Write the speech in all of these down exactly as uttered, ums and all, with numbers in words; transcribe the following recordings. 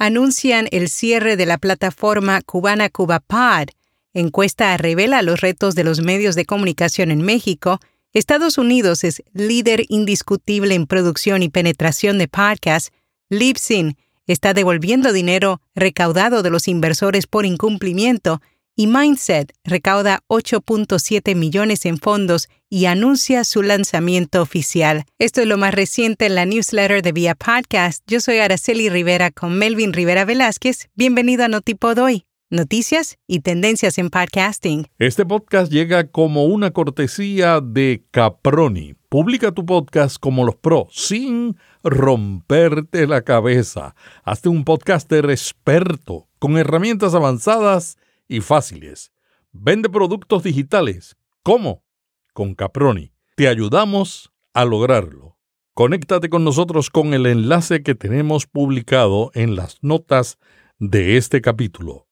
anuncian el cierre de la plataforma cubana CubaPod. Encuesta revela los retos de los medios de comunicación en México. Estados Unidos es líder indiscutible en producción y penetración de podcasts. Libsyn está devolviendo dinero recaudado de los inversores por incumplimiento. Y Mindset recauda ocho punto siete millones en fondos y anuncia su lanzamiento oficial. Esto es lo más reciente en la newsletter de Vía Podcast. Yo soy Araceli Rivera con Melvin Rivera Velázquez. Bienvenido a Notipod Hoy, noticias y tendencias en podcasting. Este podcast llega como una cortesía de Caproni. Publica tu podcast como los pros, sin romperte la cabeza. Hazte un podcaster experto, con herramientas avanzadas y fáciles. Vende productos digitales. ¿Cómo? Con Caproni. Te ayudamos a lograrlo. Conéctate con nosotros con el enlace que tenemos publicado en las notas de este capítulo.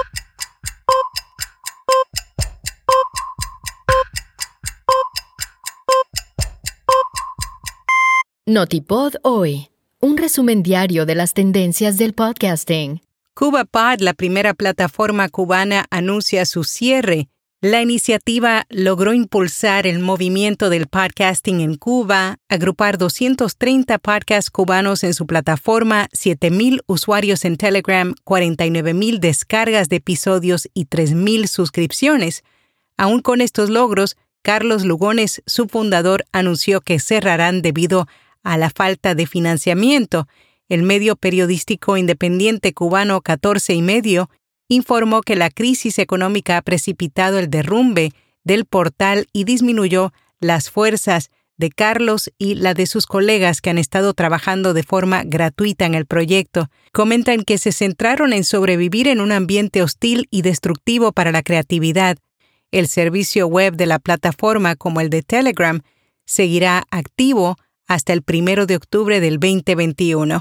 Notipod Hoy, un resumen diario de las tendencias del podcasting. CubaPod, la primera plataforma cubana, anuncia su cierre. La iniciativa logró impulsar el movimiento del podcasting en Cuba, agrupar doscientos treinta podcasts cubanos en su plataforma, siete mil usuarios en Telegram, cuarenta y nueve mil descargas de episodios y tres mil suscripciones. Aún con estos logros, Carlos Lugones, su fundador, anunció que cerrarán debido a la falta de financiamiento. El medio periodístico independiente cubano catorce y medio informó que la crisis económica ha precipitado el derrumbe del portal y disminuyó las fuerzas de Carlos y la de sus colegas que han estado trabajando de forma gratuita en el proyecto. Comentan que se centraron en sobrevivir en un ambiente hostil y destructivo para la creatividad. El servicio web de la plataforma, como el de Telegram, seguirá activo hasta el primero de octubre del veinte veintiuno.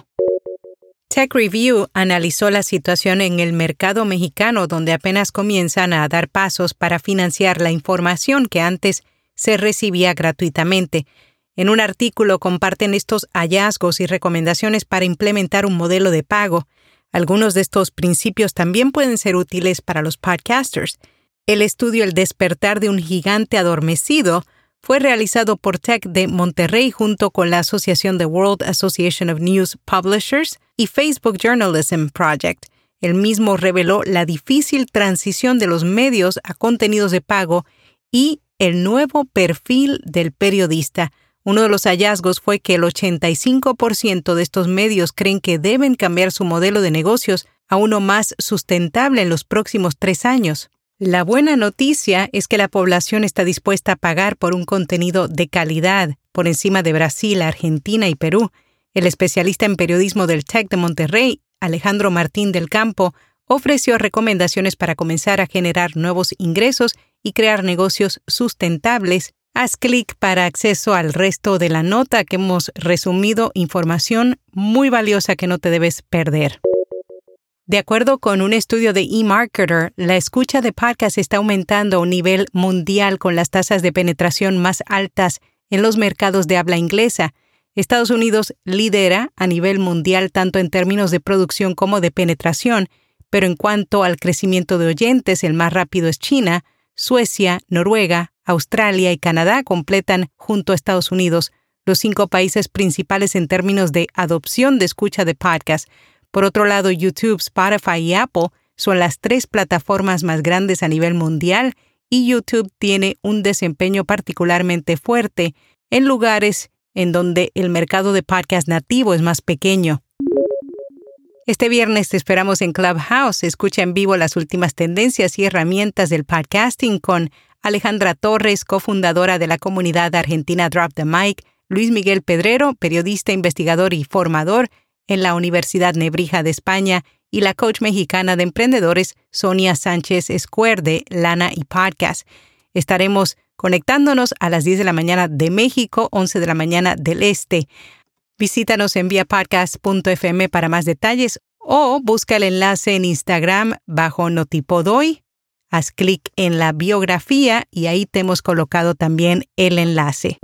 Tech Review analizó la situación en el mercado mexicano, donde apenas comienzan a dar pasos para financiar la información que antes se recibía gratuitamente. En un artículo comparten estos hallazgos y recomendaciones para implementar un modelo de pago. Algunos de estos principios también pueden ser útiles para los podcasters. El estudio El despertar de un gigante adormecido fue realizado por Tech de Monterrey junto con la asociación The World Association of News Publishers y Facebook Journalism Project. El mismo reveló la difícil transición de los medios a contenidos de pago y el nuevo perfil del periodista. Uno de los hallazgos fue que el ochenta y cinco por ciento de estos medios creen que deben cambiar su modelo de negocios a uno más sustentable en los próximos tres años. La buena noticia es que la población está dispuesta a pagar por un contenido de calidad, por encima de Brasil, Argentina y Perú. El especialista en periodismo del Tec de Monterrey, Alejandro Martín del Campo, ofreció recomendaciones para comenzar a generar nuevos ingresos y crear negocios sustentables. Haz clic para acceso al resto de la nota que hemos resumido, información muy valiosa que no te debes perder. De acuerdo con un estudio de eMarketer, la escucha de podcast está aumentando a un nivel mundial con las tasas de penetración más altas en los mercados de habla inglesa. Estados Unidos lidera a nivel mundial tanto en términos de producción como de penetración, pero en cuanto al crecimiento de oyentes, el más rápido es China. Suecia, Noruega, Australia y Canadá completan junto a Estados Unidos los cinco países principales en términos de adopción de escucha de podcast. Por otro lado, YouTube, Spotify y Apple son las tres plataformas más grandes a nivel mundial y YouTube tiene un desempeño particularmente fuerte en lugares en donde el mercado de podcast nativo es más pequeño. Este viernes te esperamos en Clubhouse. Escucha en vivo las últimas tendencias y herramientas del podcasting con Alejandra Torres, cofundadora de la comunidad argentina Drop the Mic, Luis Miguel Pedrero, periodista, investigador y formador en la Universidad Nebrija de España, y la coach mexicana de emprendedores Sonia Sánchez Escuer de Lana y Podcast. Estaremos conectándonos a las diez de la mañana de México, once de la mañana del Este. Visítanos en vía podcast punto f m para más detalles o busca el enlace en Instagram bajo Notipod Hoy. Haz clic en la biografía y ahí te hemos colocado también el enlace.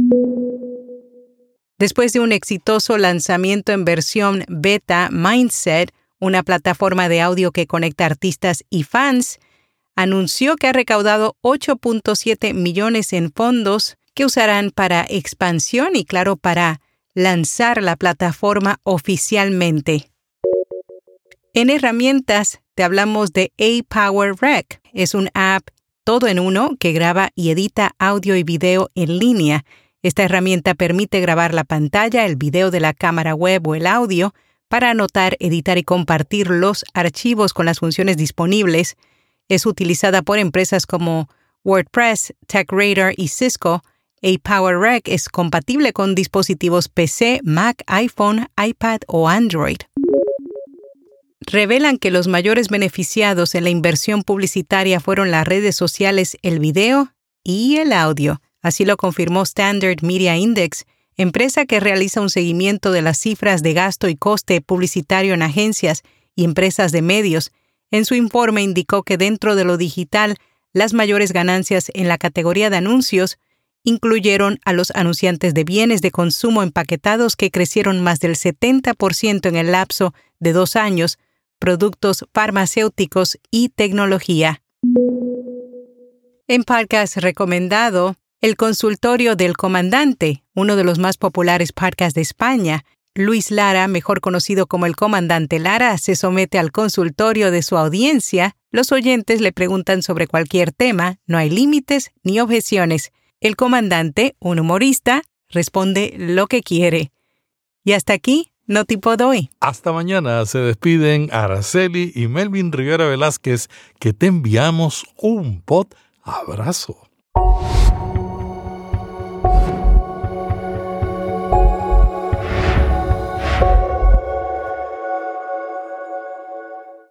Después de un exitoso lanzamiento en versión beta, Mindset, una plataforma de audio que conecta artistas y fans, anunció que ha recaudado ocho punto siete millones en fondos que usarán para expansión y, claro, para lanzar la plataforma oficialmente. En herramientas, te hablamos de A-Power-Rec. Es un app todo en uno que graba y edita audio y video en línea. Esta herramienta permite grabar la pantalla, el video de la cámara web o el audio para anotar, editar y compartir los archivos con las funciones disponibles. Es utilizada por empresas como WordPress, TechRadar y Cisco. A-Power-Rec es compatible con dispositivos P C, Mac, iPhone, iPad o Android. Revelan que los mayores beneficiados en la inversión publicitaria fueron las redes sociales, el video y el audio. Así lo confirmó Standard Media Index, empresa que realiza un seguimiento de las cifras de gasto y coste publicitario en agencias y empresas de medios. En su informe indicó que dentro de lo digital, las mayores ganancias en la categoría de anuncios incluyeron a los anunciantes de bienes de consumo empaquetados que crecieron más del setenta por ciento en el lapso de dos años, productos farmacéuticos y tecnología. En podcast recomendado, El Consultorio del Comandante, uno de los más populares podcasts de España. Luis Lara, mejor conocido como el Comandante Lara, se somete al consultorio de su audiencia. Los oyentes le preguntan sobre cualquier tema, no hay límites ni objeciones. El comandante, un humorista, responde lo que quiere. Y hasta aquí, Notipod hoy. Hasta mañana se despiden Araceli y Melvin Rivera Velázquez, que te enviamos un pod abrazo.